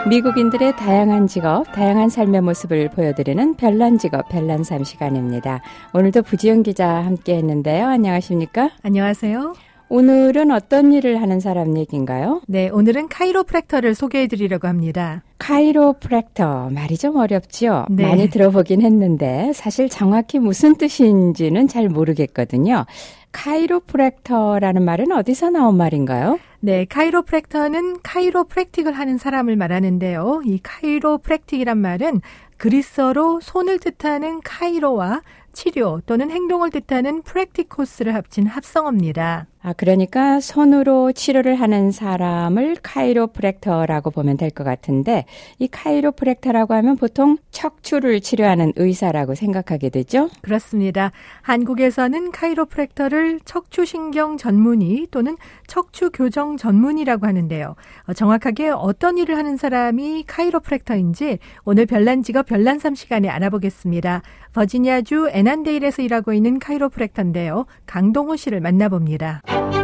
미국인들의 다양한 직업, 다양한 삶의 모습을 보여드리는 별난 직업, 별난 삶 시간입니다. 오늘도 부지영 기자 함께 했는데요. 안녕하십니까? 안녕하세요. 오늘은 어떤 일을 하는 사람 얘기인가요? 네, 오늘은 카이로프랙터를 소개해드리려고 합니다. 카이로프랙터, 말이 좀 어렵지요? 네. 많이 들어보긴 했는데 사실 정확히 무슨 뜻인지는 잘 모르겠거든요. 카이로프랙터라는 말은 어디서 나온 말인가요? 네, 카이로프랙터는 카이로프랙틱을 하는 사람을 말하는데요. 이 카이로프랙틱이란 말은 그리스어로 손을 뜻하는 카이로와 치료 또는 행동을 뜻하는 프랙티코스를 합친 합성어입니다. 그러니까 손으로 치료를 하는 사람을 카이로프랙터라고 보면 될 것 같은데 이 카이로프랙터라고 하면 보통 척추를 치료하는 의사라고 생각하게 되죠? 그렇습니다. 한국에서는 카이로프랙터를 척추신경 전문의 또는 척추교정 전문의라고 하는데요. 정확하게 어떤 일을 하는 사람이 카이로프랙터인지 오늘 별난 직업 별난 삶 시간에 알아보겠습니다. 버지니아주 애난데일에서 일하고 있는 카이로프랙터인데요. 강동호 씨를 만나봅니다.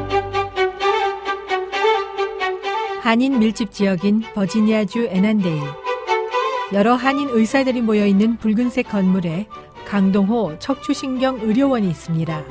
한인 밀집 지역인 버지니아주 애난데일. 여러 한인 의사들이 모여있는 붉은색 건물에 강동호 척추신경 의료원이 있습니다.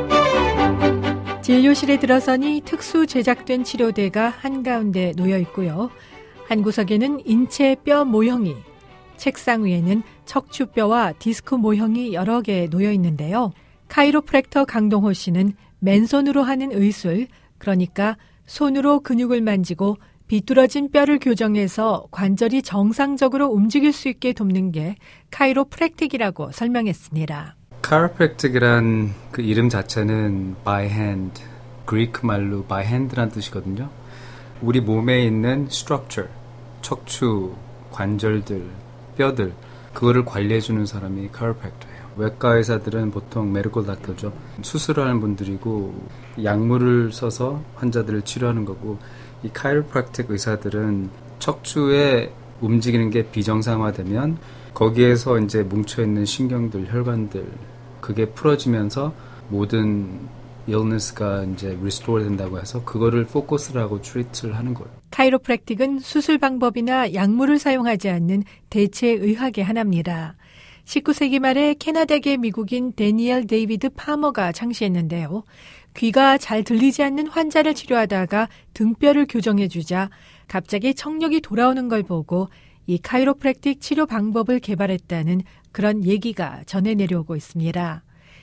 진료실에 들어서니 특수 제작된 치료대가 한가운데 놓여 있고요. 한 구석에는 인체 뼈 모형이, 책상 위에는 척추뼈와 디스크 모형이 여러 개 놓여 있는데요. 카이로프랙터 강동호 씨는 맨손으로 하는 의술, 그러니까 손으로 근육을 만지고 비뚤어진 뼈를 교정해서 관절이 정상적으로 움직일 수 있게 돕는 게 카이로프랙틱이라고 설명했습니다. Chiropractic이란 그 이름 자체는 by hand, 그리크 말로 by hand란 뜻이거든요. 우리 몸에 있는 structure, 척추, 관절들, 뼈들, 그거를 관리해주는 사람이 chiropractor예요. 외과 의사들은 보통 medical doctor죠. 수술하는 분들이고 약물을 써서 환자들을 치료하는 거고, 이 chiropractic 의사들은 척추에 움직이는 게 비정상화되면 거기에서 이제 뭉쳐있는 신경들, 혈관들, 그게 풀어지면서 모든 illness가 이제 restore 된다고 해서 그거를 포커스를 하고 트리트를 하는 거예요. 카이로프랙틱은 수술 방법이나 약물을 사용하지 않는 대체 의학의 하나입니다. 19세기 말에 캐나다계 미국인 데니엘 데이비드 파머가 창시했는데요. 귀가 잘 들리지 않는 환자를 치료하다가 등뼈를 교정해주자 갑자기 청력이 돌아오는 걸 보고 이 카이로프랙틱 치료 방법을 개발했다는 그런 얘기가 전해 내려오고 있습니다.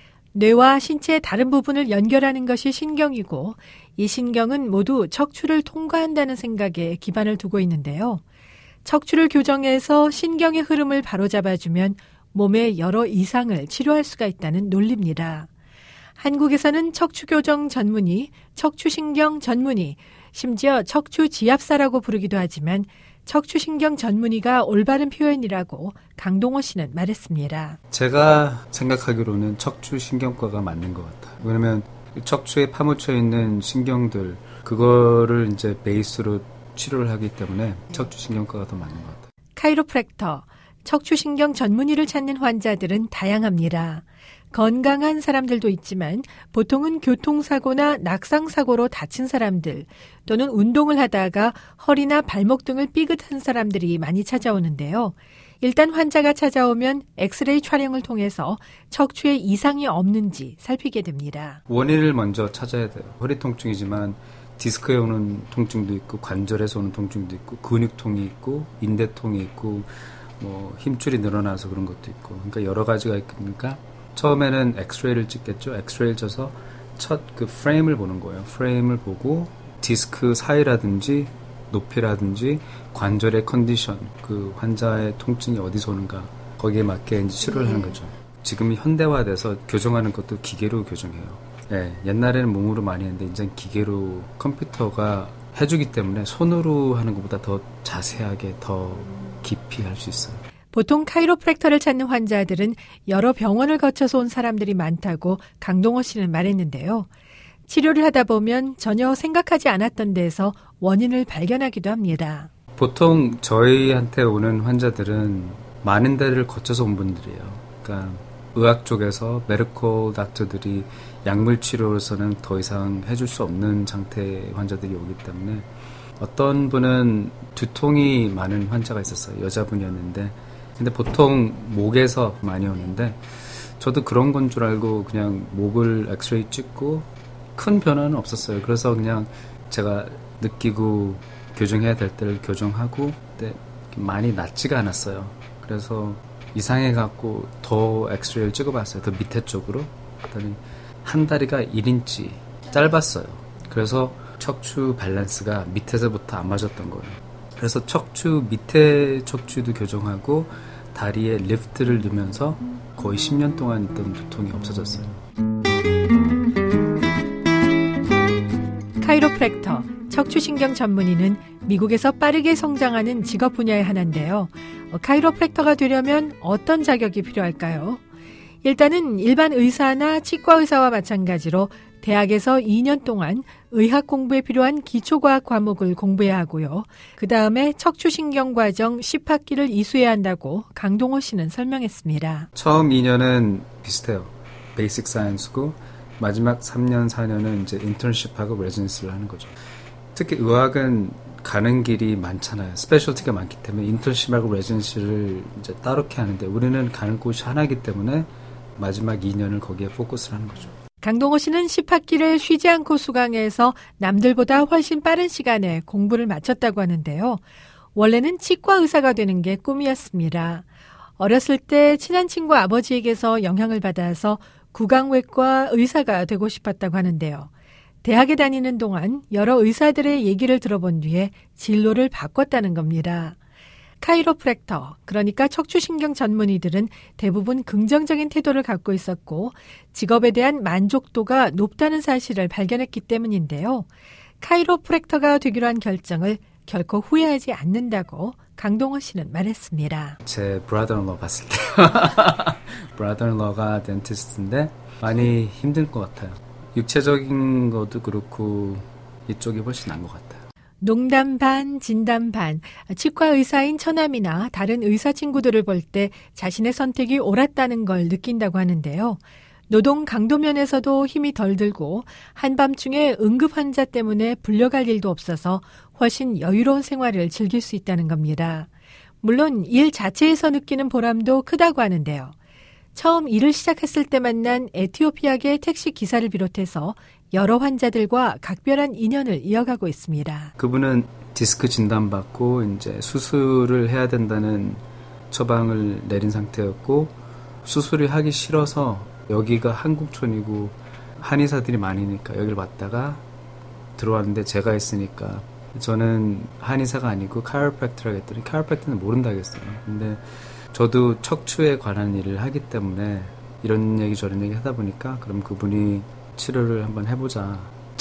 뇌와 신체의 다른 부분을 연결하는 것이 신경이고 이 신경은 모두 척추를 통과한다는 생각에 기반을 두고 있는데요. 척추를 교정해서 신경의 흐름을 바로잡아주면 몸의 여러 이상을 치료할 수가 있다는 논리입니다. 한국에서는 척추교정 전문의, 척추신경 전문의, 심지어 척추지압사라고 부르기도 하지만 척추신경 전문의가 올바른 표현이라고 강동호 씨는 말했습니다. 제가 생각하기로는 척추신경과가 맞는 것 같아요. 왜냐면 척추에 파묻혀 있는 신경들, 그거를 이제 베이스로 치료를 하기 때문에 척추신경과가 더 맞는 것 같아요. 카이로프랙터, 척추신경 전문의를 찾는 환자들은 다양합니다. 건강한 사람들도 있지만 보통은 교통사고나 낙상사고로 다친 사람들 또는 운동을 하다가 허리나 발목 등을 삐끗한 사람들이 많이 찾아오는데요. 일단 환자가 찾아오면 엑스레이 촬영을 통해서 척추에 이상이 없는지 살피게 됩니다. 원인을 먼저 찾아야 돼요. 허리 통증이지만 디스크에 오는 통증도 있고 관절에서 오는 통증도 있고 근육통이 있고 인대통이 있고 뭐 힘줄이 늘어나서 그런 것도 있고, 그러니까 여러 가지가 있으니까 처음에는 엑스레이를 찍겠죠. 엑스레이를 쳐서 첫 그 프레임을 보는 거예요. 프레임을 보고 디스크 사이라든지 높이라든지 관절의 컨디션, 그 환자의 통증이 어디서 오는가, 거기에 맞게 이제 치료를 하는 거죠. 지금 현대화돼서 교정하는 것도 기계로 교정해요. 네, 옛날에는 몸으로 많이 했는데 이제 기계로 컴퓨터가 해주기 때문에 손으로 하는 것보다 더 자세하게 더 깊이 할 수 있어요. 보통 카이로프랙터를 찾는 환자들은 여러 병원을 거쳐서 온 사람들이 많다고 강동호 씨는 말했는데요. 치료를 하다 보면 전혀 생각하지 않았던 데서 원인을 발견하기도 합니다. 보통 저희한테 오는 환자들은 많은 데를 거쳐서 온 분들이에요. 그러니까 의학 쪽에서 메디컬 닥터들이 약물 치료로서는 더 이상 해줄 수 없는 상태의 환자들이 오기 때문에 어떤 분은 두통이 많은 환자가 있었어요. 여자분이었는데. 근데 보통 목에서 많이 오는데 저도 그런 건 줄 알고 그냥 목을 엑스레이 찍고 큰 변화는 없었어요. 그래서 그냥 제가 느끼고 교정해야 될 때를 교정하고 근데 많이 낫지가 않았어요. 그래서 이상해갖고 더 엑스레이를 찍어봤어요. 더 밑에 쪽으로. 그랬더니 한 다리가 1인치 짧았어요. 그래서 척추 밸런스가 밑에서부터 안 맞았던 거예요. 그래서 척추 밑에 척추도 교정하고 다리에 리프트를 넣으면서 거의 10년 동안 있던 두통이 없어졌어요. 카이로프랙터, 척추신경 전문의는 미국에서 빠르게 성장하는 직업 분야의 하나인데요. 카이로프랙터가 되려면 어떤 자격이 필요할까요? 일단은 일반 의사나 치과 의사와 마찬가지로 대학에서 2년 동안 의학 공부에 필요한 기초과학 과목을 공부해야 하고요. 그 다음에 척추신경과정 10학기를 이수해야 한다고 강동호 씨는 설명했습니다. 처음 2년은 비슷해요. 베이직 사이언스고 마지막 3년, 4년은 이제 인턴십하고 레지던시를 하는 거죠. 특히 의학은 가는 길이 많잖아요. 스페셜티가 많기 때문에 인턴십하고 레지던시를 이제 따롭게 하는데 우리는 가는 곳이 하나이기 때문에 마지막 2년을 거기에 포커스를 하는 거죠. 강동호 씨는 10학기를 쉬지 않고 수강해서 남들보다 훨씬 빠른 시간에 공부를 마쳤다고 하는데요. 원래는 치과 의사가 되는 게 꿈이었습니다. 어렸을 때 친한 친구 아버지에게서 영향을 받아서 구강외과 의사가 되고 싶었다고 하는데요. 대학에 다니는 동안 여러 의사들의 얘기를 들어본 뒤에 진로를 바꿨다는 겁니다. 카이로프랙터, 그러니까 척추신경 전문의들은 대부분 긍정적인 태도를 갖고 있었고 직업에 대한 만족도가 높다는 사실을 발견했기 때문인데요. 카이로프랙터가 되기로 한 결정을 결코 후회하지 않는다고 강동호 씨는 말했습니다. 제 브라더인러 봤을 때 브라더인러가 덴티스트인데 많이 힘들 것 같아요. 육체적인 것도 그렇고 이쪽이 훨씬 나은 것 같아요. 농담 반, 진담 반, 치과 의사인 처남이나 다른 의사 친구들을 볼 때 자신의 선택이 옳았다는 걸 느낀다고 하는데요. 노동 강도면에서도 힘이 덜 들고 한밤중에 응급 환자 때문에 불려갈 일도 없어서 훨씬 여유로운 생활을 즐길 수 있다는 겁니다. 물론 일 자체에서 느끼는 보람도 크다고 하는데요. 처음 일을 시작했을 때 만난 에티오피아계 택시 기사를 비롯해서 여러 환자들과 각별한 인연을 이어가고 있습니다. 그분은 디스크 진단받고 이제 수술을 해야 된다는 처방을 내린 상태였고 수술을 하기 싫어서 여기가 한국촌이고 한의사들이 많으니까 여기를 왔다가 들어왔는데 제가 있으니까 저는 한의사가 아니고 카이로프랙터라고 했더니 카이로프랙터는 모른다 하겠어요. 근데 저도 척추에 관한 일을 하기 때문에 이런 얘기 저런 얘기 하다 보니까 그럼 그분이 치료를 한번 해보자.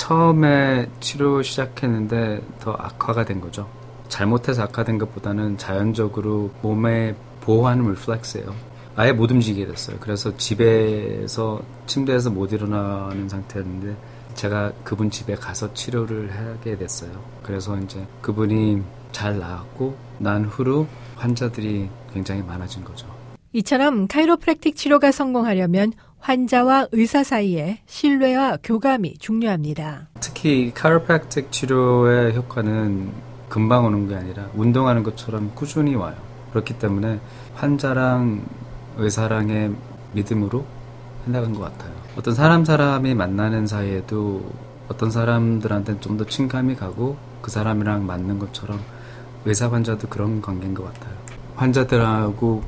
처음에 치료 시작했는데 더 악화가 된 거죠. 잘못해서 악화된 것보다는 자연적으로 몸에 보호하는 리플렉스예요. 아예 못 움직이게 됐어요. 그래서 집에서 침대에서 못 일어나는 상태였는데 제가 그분 집에 가서 치료를 하게 됐어요. 그래서 이제 그분이 잘 나았고 난 후로 환자들이 굉장히 많아진 거죠. 이처럼 카이로프랙틱 치료가 성공하려면 환자와 의사 사이에 신뢰와 교감이 중요합니다. 특히 카이로프랙틱 치료의 효과는 금방 오는 게 아니라 운동하는 것처럼 꾸준히 와요. 그렇기 때문에 환자랑 의사랑의 믿음으로 해나간 것 같아요. 어떤 사람이 만나는 사이에도 어떤 사람들한테는 좀 더 친감이 가고 그 사람이랑 맞는 것처럼 의사 환자도 그런 관계인 것 같아요. 환자들하고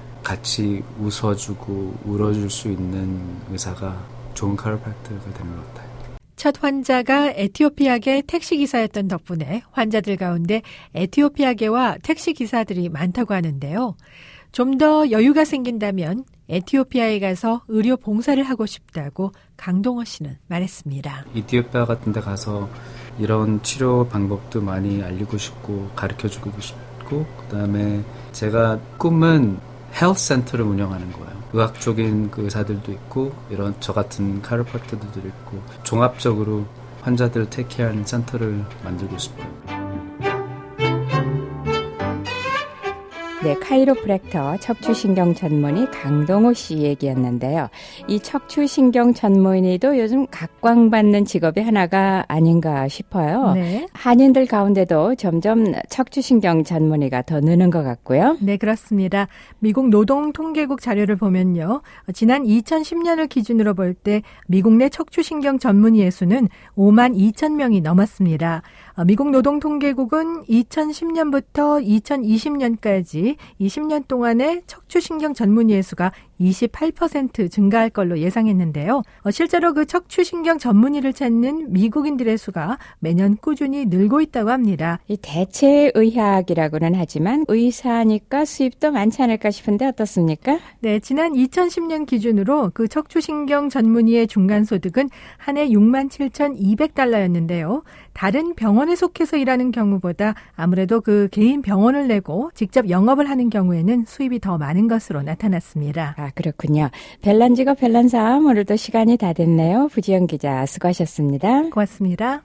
같이 웃어주고 울어줄 수 있는 의사가 좋은 카이로프랙터가 되는 것 같아요. 첫 환자가 에티오피아계 택시기사였던 덕분에 환자들 가운데 에티오피아계와 택시기사들이 많다고 하는데요. 좀 더 여유가 생긴다면 에티오피아에 가서 의료 봉사를 하고 싶다고 강동호 씨는 말했습니다. 이티오피아 같은 데 가서 이런 치료 방법도 많이 알리고 싶고 가르쳐주고 싶고 그다음에 제가 꿈은 헬스 센터를 운영하는 거예요. 의학적인 그 의사들도 있고 이런 저 같은 카이로프랙터들도 있고 종합적으로 환자들을 테이크케어하는 센터를 만들고 싶어요. 네, 카이로프랙터 척추신경 전문의 강동호 씨 얘기였는데요. 이 척추신경 전문의도 요즘 각광받는 직업의 하나가 아닌가 싶어요. 네. 한인들 가운데도 점점 척추신경 전문의가 더 느는 것 같고요. 네, 그렇습니다. 미국 노동통계국 자료를 보면요. 지난 2010년을 기준으로 볼 때 미국 내 척추신경 전문의의 수는 5만 2천 명이 넘었습니다. 미국 노동통계국은 2010년부터 2020년까지 이 10년 동안에 척추신경 전문의의 수가 28% 증가할 걸로 예상했는데요. 실제로 그 척추신경 전문의를 찾는 미국인들의 수가 매년 꾸준히 늘고 있다고 합니다. 이 대체의학이라고는 하지만 의사니까 수입도 많지 않을까 싶은데 어떻습니까? 네, 지난 2010년 기준으로 그 척추신경 전문의의 중간소득은 한 해 67,200달러였는데요. 다른 병원에 속해서 일하는 경우보다 아무래도 그 개인 병원을 내고 직접 영업을 하는 경우에는 수입이 더 많은 것으로 나타났습니다. 아, 그렇군요. 별난 직업 별난 삶 오늘도 시간이 다 됐네요. 부지영 기자 수고하셨습니다. 고맙습니다.